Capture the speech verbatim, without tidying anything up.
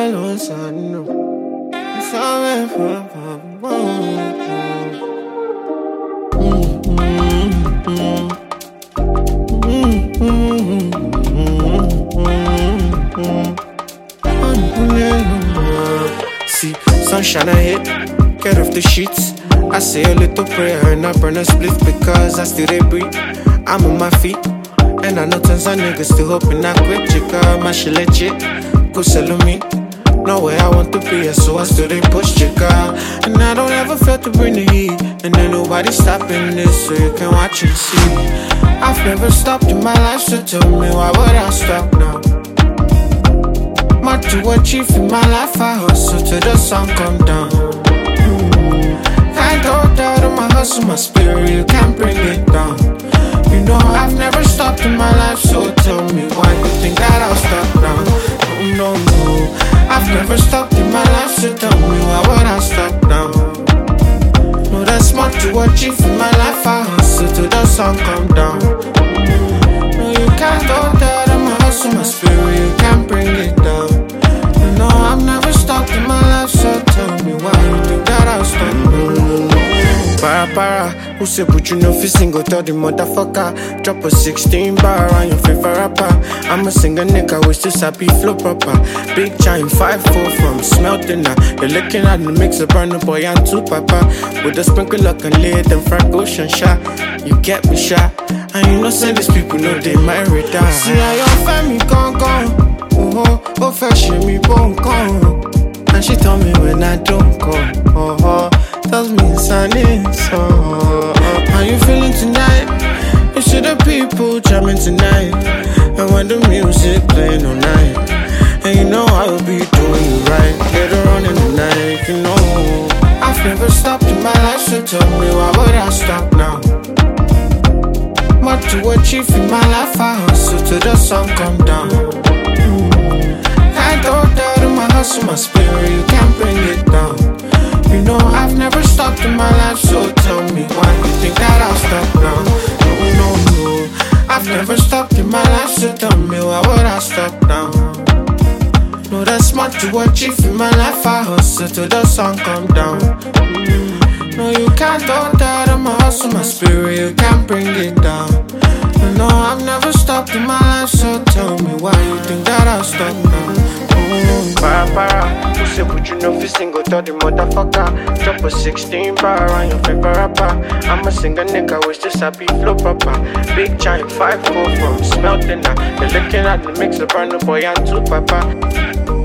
Alongsano. Sabe, see, sunshine ahead, get off the sheets. I say a little prayer and I burn a split because I still they breathe. I'm on my feet, and I know tons of niggas still hoping I quit. Chica, my shit legit, go sell me. No way I want to be, so I still they push chica. And I don't ever fail to bring the heat, and ain't nobody stopping this, so you can watch and see. I've never stopped in my life, so tell me why would I stop now? Much to achieve in my life, I hustle till the sun come down. mm. Can't go down on my hustle, my spirit, you can't bring it down. You know I've never stopped in my life, so tell me why you think that I'll stop now? No, no, no, I've never stopped in my life, so tell me why would I stop now? No, that's much to achieve in my life, I hustle till the sun come down. No, you can't go down on my hustle, my spirit, you can't bring it down. You know I've never stopped in my life, so tell me why you think that I'll stop now? Para para, who say but you know fi single, tell the motherfucker. Drop a sixteen bar on your favorite rapper. I'm a singer nigga, we still sabi flow proper. Big giant five four from smelting now. You're looking at the mix of burn boy and two papa. With a sprinkle lock and lid and Frank Ocean shot. You get me shot. And you know say these people know they married die. See how your family gone gone. Oh oh, oh fashion me bone gone. And she told me when I don't go. Oh oh. Tells me it's an insult. How you feeling tonight? You see the people jamming tonight. And when the music playing all night, and you know I will be doing you right later on in the night, you know I've never stopped in my life, so tell me why would I stop now? What to achieve in my life, I hustle till the sun come down. mm. Can't go down to my hustle, my spirit, you can't bring it down. You know I've never stopped in my life, so tell me why you think that I'll stop now? No, no, no, I've never stopped in my life, so tell me why would I stop now? No, that's much to achieve in my life, I hustle till the sun come down. mm. No, you can't go down on my hustle, my spirit, you can't bring it down. You know I've never stopped in my life, so tell me why you think that I'll stop now? Para para, who say but you know fi single, tell the motherfucker. Drop a sixteen bar on your favorite rapper. I'm a singer nigga, we still sabi flow proper. Big giant five four from smelting now. You're looking at the mix of burn boy and two papa.